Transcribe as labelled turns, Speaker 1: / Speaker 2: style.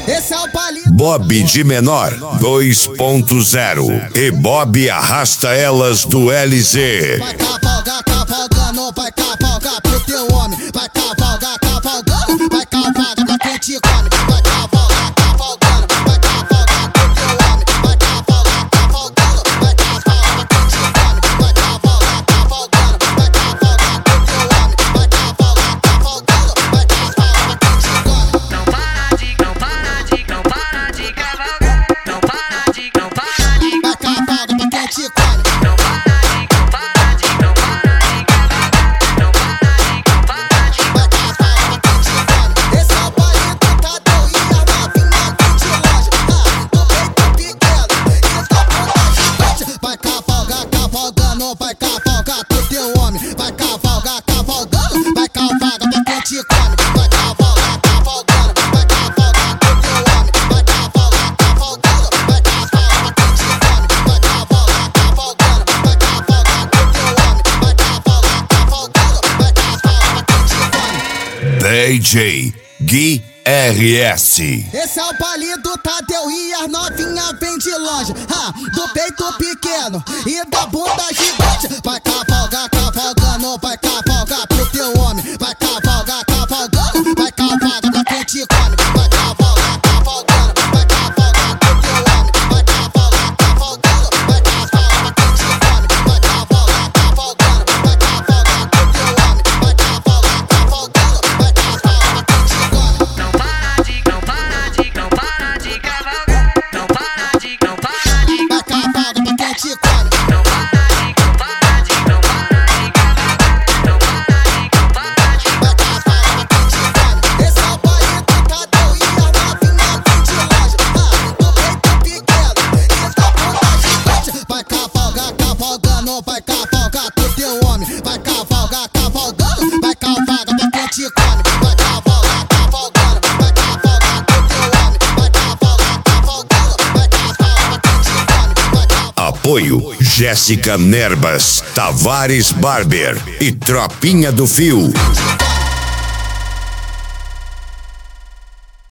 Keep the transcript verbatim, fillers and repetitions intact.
Speaker 1: Esse é o palito.
Speaker 2: Bob de menor dois ponto zero e Bob arrasta elas do L Z.
Speaker 1: Vai cavalgar, cavalgando, vai cavalgar pro teu homem. Vai cavalgar, cavalgando, vai cavalgar pra quem te come. Vai cavalgar, cavalgando, vai cavalgar pro teu homem. Vai cavalgar, cavalgando, vai cavalgar pra quem te come. Vai cavalgar, cavalgando, vai cavalgar pro teu homem. Vai cavalgar, cavalgando, vai cavalgar pra quem te come.
Speaker 3: Não para de, não para de, não para de cavalgar. Não para de, não para de.
Speaker 1: Vai cavalgar pra quem te come.
Speaker 3: Não para de, não para de, não para de cavalgar. Não para de, não para de.
Speaker 1: Vai cavalgar pra quem te come. Esse é o palito, Tadeu e a novinha vem de longe. Ah, do peito pequeno e da bunda gigante. Vai cavalgar, cavalgando, vai cavalgar pro teu homem. Vai cavalgar, cavalgando, vai cavalgar pra quem te come. Vai cavalgar, cavalgando, vai cavalgar pro teu homem. Vai cavalgar, cavalgando, vai cavalgar pra quem te come. Vai cavalgar, cavalgando, vai cavalgar pro teu homem. Vai cavalgar, cavalgando, vai cavalgar pra quem te come.
Speaker 2: D J Gui R S.
Speaker 1: Esse é o palito, Tadeu e as novinha vem de longe. Ah, do peito pequeno e da bunda gigante. Vai cavalgar, cavalgando, vai cavalgar pro teu homem. Vai cavalgar, cavalgando, vai cavalgar pra quem te come. Vai cavalgar, cavalgando, vai cavalgar pro teu homem. Vai cavalgar, cavalgando, vai cavalgar pra quem te come. Vai cavalgar, cavalgando, vai cavalgar pro teu homem. Vai cavalgar, cavalgando, vai cavalgar pra quem te come.
Speaker 3: Não para de, não para de, não para de cavalgar. Não para de, não para de.
Speaker 1: Vai cavalgar pra quem te come.
Speaker 3: Não para de, não para de, não para de cavalgar. Não para de, não para de.
Speaker 1: Vai cavalgar pra quem te come. Esse é o palito, Tadeu e a novinha vem de longe. Ah, do peito pequeno e da bunda gigante. Vai cavalgar, cavalgando, vai cavalgar pro teu homem. Vai cavalgar, cavalgando, vai cavalgar pra quem te come. Vai cavalgar, cavalgando, vai cavalgar pro teu homem. Vai cavalgar, cavalgando, vai cavalgar pra quem te come. Vai cavalgar.
Speaker 2: Apoio Jéssica Nerbas, Tavares Barber e Tropinha do Fio.